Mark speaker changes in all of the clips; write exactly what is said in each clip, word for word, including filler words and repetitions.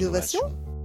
Speaker 1: L'innovation ?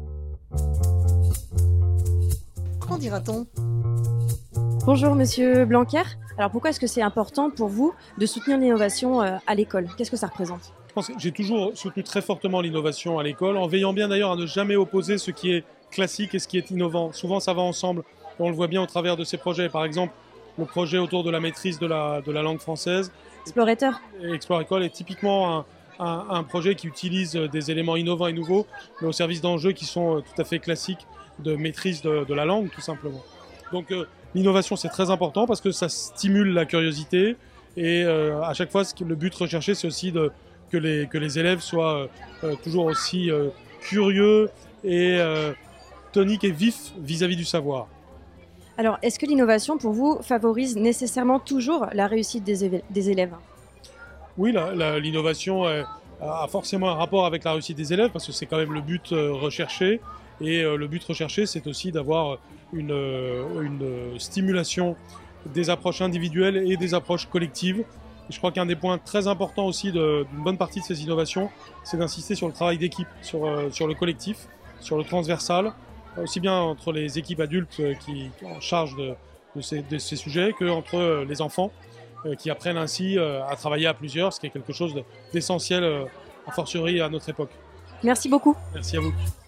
Speaker 1: Qu'en dira-t-on ?
Speaker 2: Bonjour Monsieur Blanquer. Alors pourquoi est-ce que c'est important pour vous de soutenir l'innovation euh, à l'école ? Qu'est-ce que ça représente ?
Speaker 3: Je pense que j'ai toujours soutenu très fortement l'innovation à l'école, en veillant bien d'ailleurs à ne jamais opposer ce qui est classique et ce qui est innovant. Souvent ça va ensemble, on le voit bien au travers de ces projets. Par exemple, le projet autour de la maîtrise de la, de la langue française.
Speaker 2: Explorateur.
Speaker 3: Explore École est typiquement un, un, un projet qui utilise des éléments innovants et nouveaux, mais au service d'enjeux qui sont tout à fait classiques de maîtrise de, de la langue, tout simplement. Donc euh, l'innovation, c'est très important parce que ça stimule la curiosité et euh, à chaque fois, ce que le but recherché, c'est aussi de, que, les, que les élèves soient euh, toujours aussi euh, curieux et euh, toniques et vifs vis-à-vis du savoir.
Speaker 2: Alors, est-ce que l'innovation, pour vous, favorise nécessairement toujours la réussite des, éve- des élèves ?
Speaker 3: Oui, la, la, l'innovation euh, a forcément un rapport avec la réussite des élèves parce que c'est quand même le but euh, recherché. Et euh, le but recherché, c'est aussi d'avoir une, euh, une stimulation des approches individuelles et des approches collectives. Et je crois qu'un des points très importants aussi de, d'une bonne partie de ces innovations, c'est d'insister sur le travail d'équipe, sur, euh, sur le collectif, sur le transversal, aussi bien entre les équipes adultes qui sont en charge de, de, ces, de ces sujets qu'entre les enfants euh, qui apprennent ainsi euh, à travailler à plusieurs, ce qui est quelque chose de, d'essentiel, euh, a fortiori à notre époque.
Speaker 2: Merci beaucoup.
Speaker 3: Merci à vous.